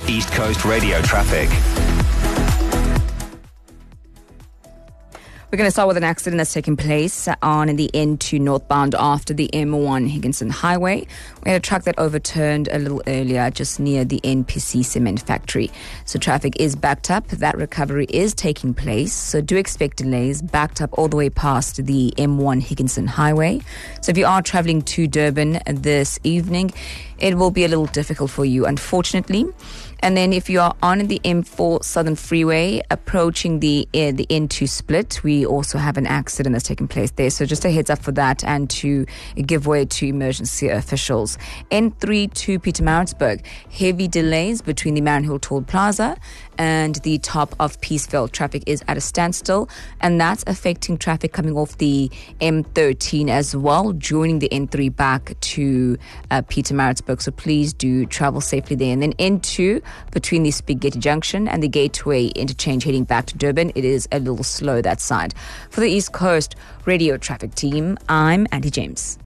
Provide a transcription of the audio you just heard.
East Coast Radio traffic. We're going to start with an accident that's taken place on the N2 northbound after the M1 Higginson Highway. We had a truck that overturned a little earlier just near the NPC cement factory. So traffic is backed up. That recovery is taking place. So do expect delays backed up all the way past the M1 Higginson Highway. So if you are traveling to Durban this evening, it will be a little difficult for you, unfortunately. And then if you are on the M4 Southern Freeway approaching the N2 split, we also have an accident that's taken place there. So just a heads up for that and to give way to emergency officials. N3 to Pietermaritzburg, heavy delays between the Mariannhill Toll Plaza and the top of Peaceville. Traffic is at a standstill, and that's affecting traffic coming off the M13 as well, joining the N3 back to Pietermaritzburg. So please do travel safely there. And then N2 between the Spaghetti Junction and the Gateway interchange heading back to Durban, it is a little slow that side. For the East Coast Radio Traffic Team, I'm Andy James.